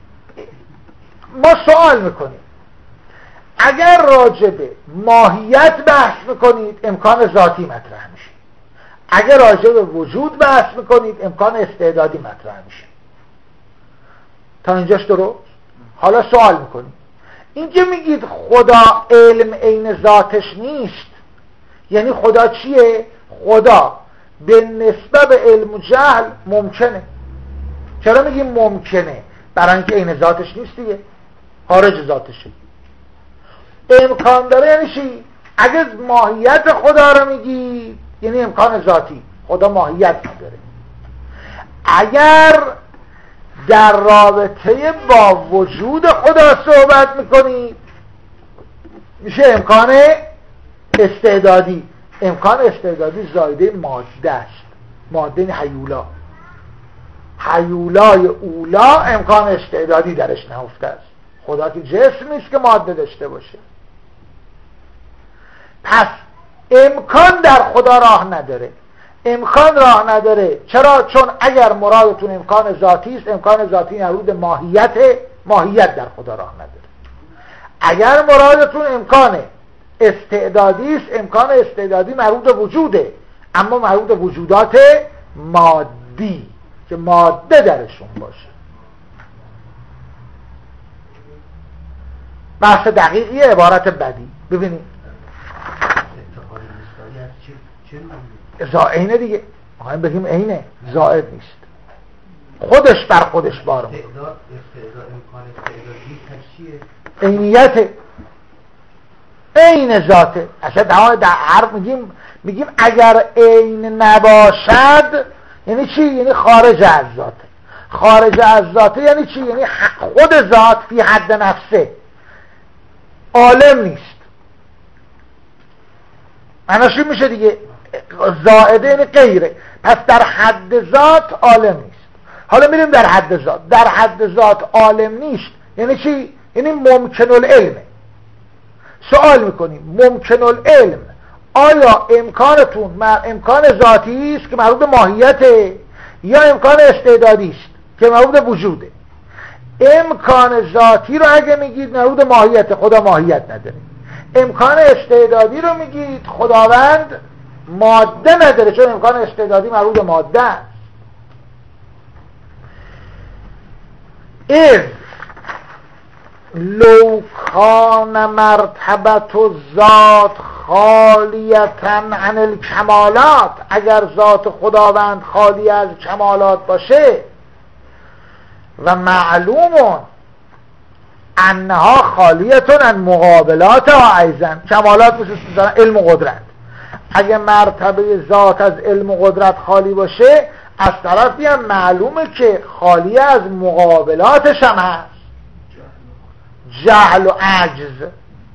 ما سوال میکنیم، اگر راجع به ماهیت بحث میکنید امکان ذاتی مطرح میشه، اگر راجع به وجود بحث میکنید امکان استعدادی مطرح میشه. تا اینجاش درست؟ حالا سوال میکنیم، این که میگید خدا علم عین ذاتش نیست، یعنی خدا چیه؟ خدا به نسبت علم و جهل ممکنه. چرا میگیم ممکنه؟ برای اینکه عین ذاتش نیست دیگه، خارج ذاتشه. امکان داره یعنی چی؟ اگه ماهیت خدا رو میگی یعنی امکان ذاتی، خدا ماهیت نداره. اگر در رابطه با وجود خدا صحبت میکنی میشه امکان استعدادی. امکان استعدادی زایده ماده است، ماده هیولا. هیولای اولا امکان استعدادی درش نهفته است. خدا که جسم نیست که ماده داشته باشه. پس امکان در خدا راه نداره. امکان راه نداره چرا؟ چون اگر مرادتون امکان ذاتی است، امکان ذاتی مربوط ماهیت، ماهیت در خدا راه نداره. اگر مرادتون امکان استعدادی است، امکان استعدادی مربوط وجوده، اما مربوط وجودات مادی که ماده درشون باشه. بحث دقیقی عبارت بدی. ببینید زائنه دیگه، میخوایم بگیم عینه، زائد نیست، خودش بر خودش بار عینیت، عین ذاته. اصلا در حرف میگیم میگیم اگر عین نباشد یعنی چی؟ یعنی خارج از ذاته. خارج از ذاته یعنی چی؟ یعنی خود ذات فی حد نفسه، عالم نیست. معناش میشه دیگه زائده یعنی غیره. پس در حد ذات عالم نیست. حالا میریم در حد ذات. در حد ذات عالم نیست یعنی چی؟ یعنی ممکن العلمه. سوال میکنیم ممکن العلم آیا امکانتون امکان ذاتی است که مربوط به ماهیته یا امکان استعدادی است که مربوط به وجوده؟ امکان ذاتی رو اگه میگید مربوط به ماهیت، خدا ماهیت نداره. امکان استعدادی رو میگید خداوند ماده نداره، چون امکان استعدادی مربوط به ماده است. اذ لو کان مرتبت الذات خالیتا عن الکمالات، اگر ذات خداوند خالی از کمالات باشه، و معلوم انها خالیتون ان مقابلات و عیزن، کمالات مثل علم و قدرت. اگه مرتبه ذات از علم و قدرت خالی باشه، از طرفی هم معلومه که خالی از مقابلاتش هم هست، جهل و عجز.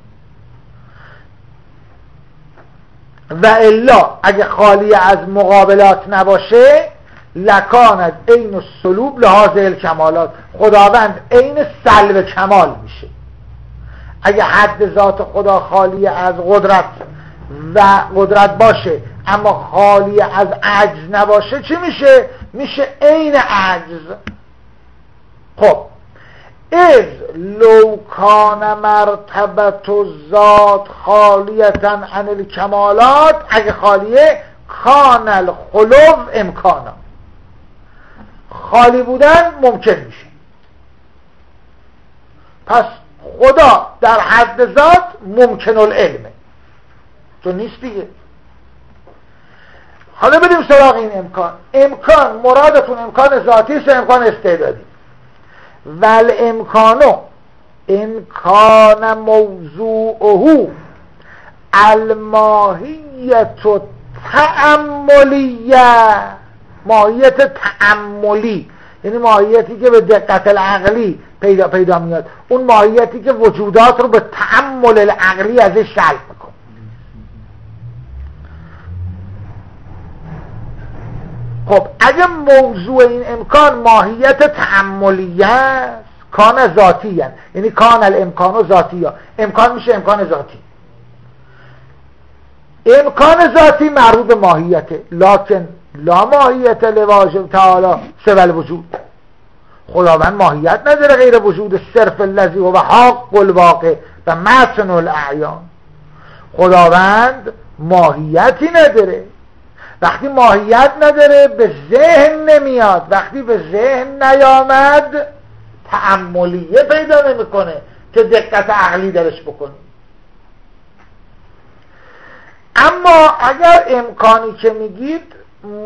و الا اگه خالی از مقابلات نباشه، لکانت عین السلوب لحاظ الکمالات، خداوند عین سلب کمال میشه. اگه حد ذات خدا خالی از قدرت و قدرت باشه اما خالی از عجز نباشه، چی میشه؟ میشه عین عجز. خب از لو کان مرتبت ذات خالیتا عن الکمالات، اگه خالیه کان الخلو امکانا، خالی بودن ممکن میشه. پس خدا در حد ذات ممکن العلمه، تو نیست دیگه. حالا بریم سراغ این امکان. امکان مرادتون امکان ذاتی است، امکان استعدادی؟ ول امکانو امکان موضوعه الماهیت تأملیه، ماهیت تأملی یعنی ماهیتی که به دقت العقلی پیدا پیدا میاد، اون ماهیتی که وجودات رو به تأمل العقلی ازش سلب میکنه. خب اگه موضوع این امکان ماهیت تأملیه است، کان ذاتی هست، یعنی کان الامکان ذاتی ها، امکان میشه امکان ذاتی. امکان ذاتی مربوط به ماهیته، لکن لا ماهیت لواجب تعالی سوى الوجود. خداوند ماهیت نداره غیر وجود صرف الذی و حق الواقع و متن الاعیان. خداوند ماهیتی نداره. وقتی ماهیت نداره به ذهن نمیاد، وقتی به ذهن نیامد تأملیه پیدا نمیکنه که دقت عقلی درش بکنی. اما اگر امکانی که میگید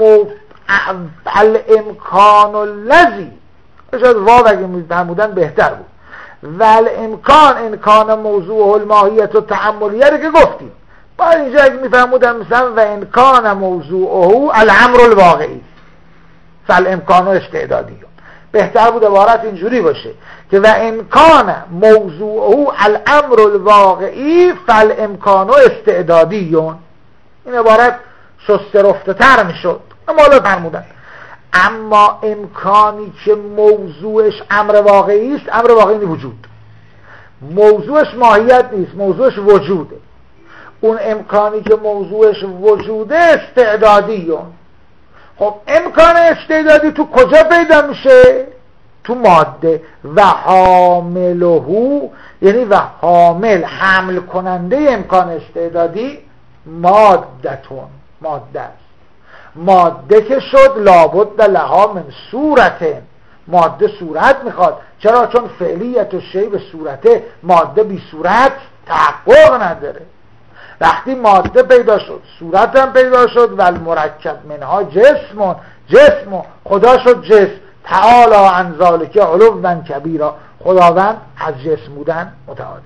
الامکان الذی، شاید واو اگه میفهمودن بهتر بود، ول امکان امکان موضوع الماهیت و تأملیه رو که گفتیم، باید اینجا اگه میفهمودن مثلا و امکان موضوعه الامر الواقعی فل امکان استعدادی، بهتر بود عبارت اینجوری باشه که و امکان موضوعه الامر الواقعی فل امکان استعدادی. این عبارت شسته رفته تر میشد، اما حالا فرمودن اما امکانی که موضوعش امر واقعی است، امر واقعی وجود، موضوعش ماهیت نیست، موضوعش وجوده. اون امکانی که موضوعش وجوده استعدادیه. خب امکان استعدادی تو کجا پیدا میشه؟ تو ماده. و حاملهو یعنی و حامل حمل کننده امکان استعدادی مادتون، ماده است. ماده که شد لابد لها من صورت، ماده صورت میخواد. چرا؟ چون فعلیت و شی به صورته، ماده بی صورت تحقق نداره. وقتی ماده پیدا شد صورت هم پیدا شد و المرکب منها جسم، جسم خدا شد جسم. تعالی عن ذلک علوا کبیرا، خداوند از جسم بودن متعالی.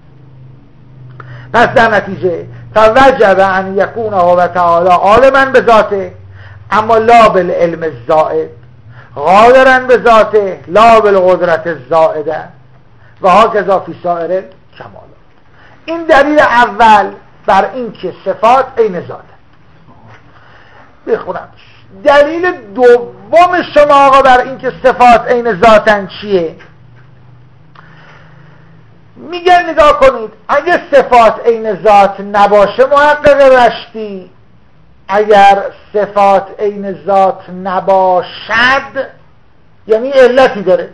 پس در نتیجه فوجب ان یکون هو تعالی عالما بذاته اما لا بالعلم الزائد، قادرا بذاته لا بالقدرت الزائده و هکذا فی سائر کمالات. این دلیل اول بر این که صفات عین ذاته. بخونمش. دلیل دوم شما آقا بر این که صفات عین ذاتن چیه؟ میگن نگاه کنید، اگه صفات عین ذات نباشه محقق رشتی، اگر صفات عین ذات نباشد یعنی علتی داره،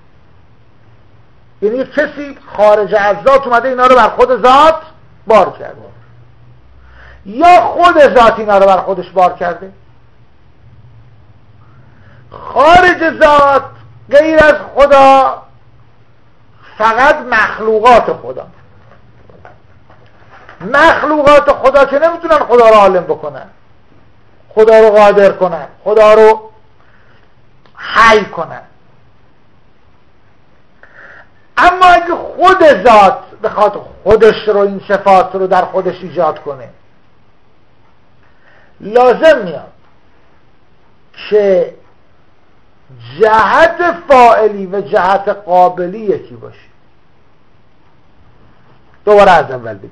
یعنی کسی خارج از ذات اومده اینا رو بر خود ذات بار کرده، یا خود ذات اینا رو بر خودش بار کرده. خارج ذات غیر از خدا فقط مخلوقات خدا، مخلوقات خدا که نمیتونن خدا رو عالم بکنن، خدا رو قادر کنن، خدا رو حی کنن. اما اگه خود ذات بخواد خودش رو، این صفات رو در خودش ایجاد کنه، لازم میاد که جهت فاعلی و جهت قابلی یکی باشه. دوباره از اول بگیم.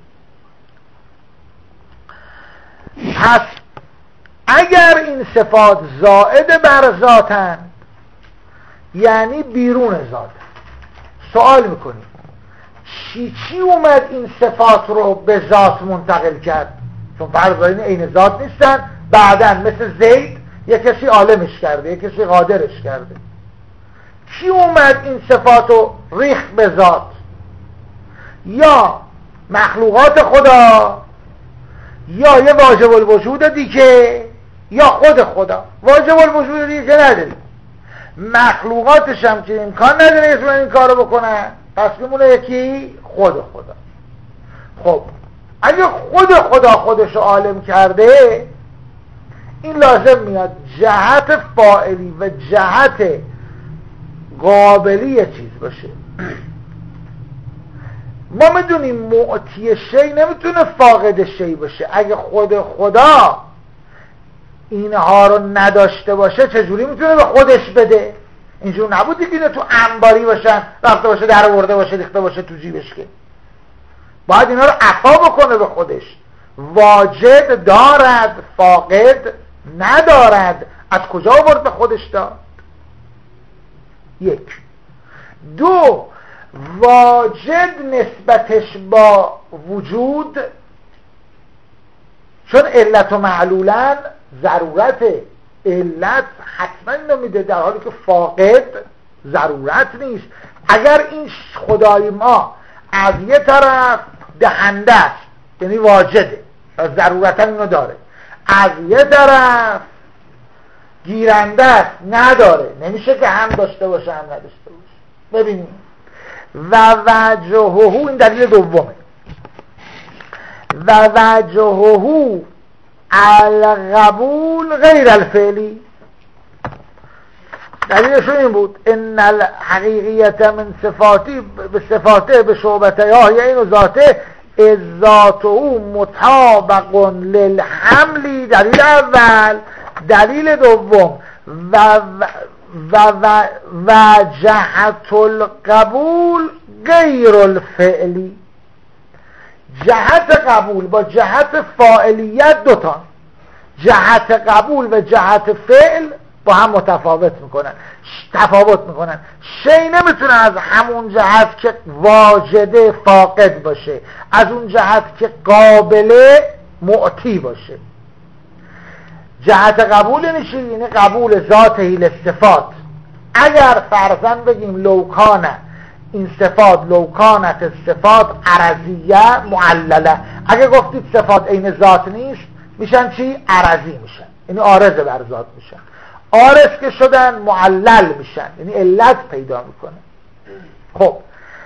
پس اگر این صفات زائد بر ذاتن، یعنی بیرون ذات، سوال میکنیم چی چی اومد این صفات رو به ذات منتقل کرد؟ چون فرض دارین عین ذات نیستن، بعداً مثل زید یک کسی عالمش کرده، یک کسی قادرش کرده. کی اومد این صفات رو ریخت به ذات؟ یا مخلوقات خدا، یا یه واجب الوجود دیگه، یا خود خدا. واجب الوجود دیگه که نداریم، مخلوقاتش هم که امکان نداره که این کارو بکنن، پس میمونه یکی خود خدا. خب اگه خود خدا خودشو عالم کرده، این لازم میاد جهت فاعلی و جهت قابلی یه چیز باشه. ما میدونیم معطی شی نمیتونه فاقد شی باشه. اگه خود خدا اینها رو نداشته باشه چجوری میتونه به خودش بده؟ اینجور نبودی که اینو تو انباری باشن، رفته باشه در آورده باشه ریخته باشه تو جیبش، که باید اینا رو عطا بکنه به خودش. واجد دارد، فاقد ندارد. از کجا آورد به خودش داد؟ یک. دو، واجد نسبتش با وجود، چون علت و معلولن ضرورت، علت حتما نمیده، در حالی که فاقد ضرورت نیست. اگر این خدای ما از یه طرف دهنده است، یعنی واجده، ضرورتا اینو داره، از یه طرف گیرنده است، نداره، نمیشه که هم داشته باشه هم نداشته باشه. ببینیم و وجهه، این دلیل دومه، و وجهه القبول غیر الفعلی. دلیلش این بود ان الحقیقیت من صفاتی به صفاته به شعبته یا این و ذاته از ذاته مطابق للحملی. دلیل اول. دلیل دوم و و و, و جهت القبول غیر الفعلی. جهت قبول با جهت فاعلیت دوتا، جهت قبول و جهت فعل با هم متفاوت میکنن، تفاوت میکنن. شی نمیتونه از همون جهت که واجده فاقد باشه، از اون جهت که قابل معطی باشه. جهت قبول یعنی چی؟ یعنی قبول ذاته لصفات. اگر فرضاً بگیم لوکانه این صفات، لوکانت صفات عرضیه معلله، اگه گفتید صفات عین ذات نیست، میشن چی؟ عرضی میشن، یعنی عارض بر ذات میشن. عارض که شدن معلل میشن، یعنی علت پیدا میکنه. خب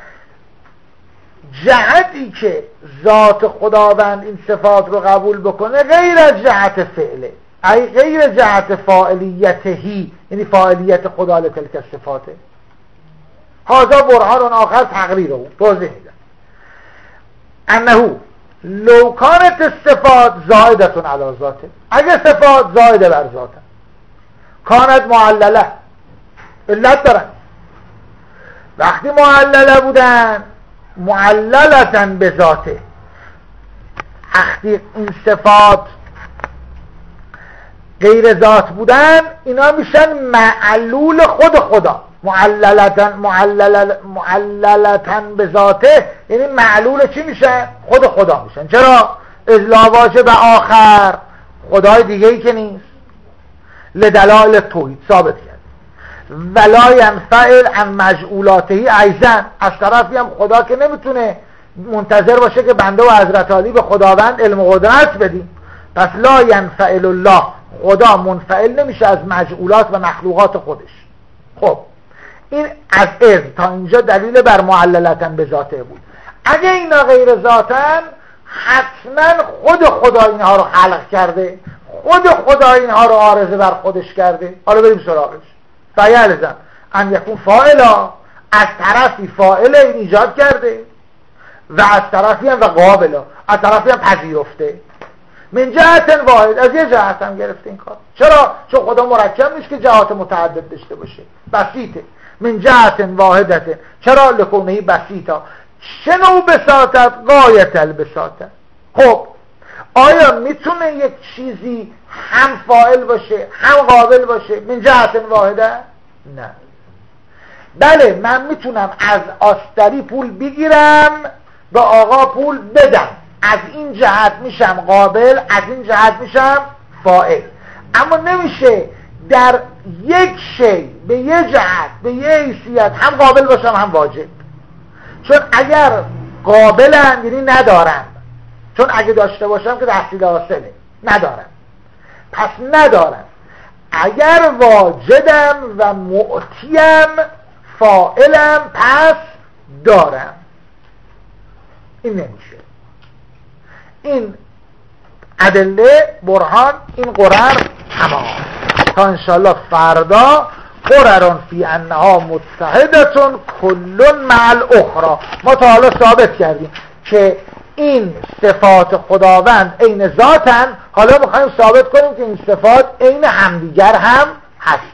جهتی که ذات خداوند این صفات رو قبول بکنه غیر از جهت فعله، ای غیر جهت فاعلیتهی، یعنی فاعلیت خدا لتلک صفاته. هذا برهان آخر تقریر او توضیح میدن انه لو کانت الصفات زائدتون علی ذاته، اگه صفات زائده بر ذاته، کانت معلله، علت دارن. وقتی معلله بودن، معللتن به ذاته، وقتی این صفات غیر ذات بودن، اینا میشن معلول خود خدا. معللتن معلل معللتن به ذاته یعنی معلول چی میشن؟ خود خدا میشن. چرا؟ از لا واجب آخر، خدای دیگه ای که نیست، لدلائل توحید ثابت کرد. ولا ینفعل عن مجعولاته ایضا، از طرفی هم خدا که نمیتونه منتظر باشه که بنده و حضرت علی به خداوند علم و قدرت بدیم. پس لا ینفعل الله، خدا منفعل نمیشه از مجعولات و مخلوقات خودش. خب این از از تا اینجا دلیل بر معللتن به ذاته بود. اگه اینا غیر ذاتن، حتما خود خدا اینها رو خلق کرده، خود خدا اینها رو عارضه بر خودش کرده. حالا بریم سراغش. فیلزم ان یکون فاعلا، از طرفی فاعل این ایجاد کرده و از طرفی هم و قابل، از طرفی هم پذیرفته. من جهت واحد، از یه جهت هم گرفته این کار. چرا؟ چون خدا مرکب نیست که جهات متعدد داشته باشه، بسیطه. من جهت واحدت، چرا؟ لکونه بسیطا. شنو بساطت غایت البساطت. خب آیا میتونه یک چیزی هم فاعل باشه هم قابل باشه من جهت واحده؟ نه. بله من میتونم از آستری پول بگیرم به آقا پول بدم، از این جهت میشم قابل، از این جهت میشم فاعل. اما نمیشه در یک شی به یه جهت به یه حیثیت هم قابل باشم هم واجب. چون اگر قابلم یعنی ندارم، چون اگه داشته باشم که تحصیل حاصله، ندارم پس ندارم. اگر واجدم و معطیم فاعلم پس دارم. این نمیشه. این ادله برهان این قرر تمام. تا انشاءالله فردا قررون فی انها متحدتون کلون مع الاخرى. ما تا حالا ثابت کردیم که این صفات خداوند عین ذاتن، حالا میخوایم ثابت کنیم که این صفات عین همدیگر هم هست.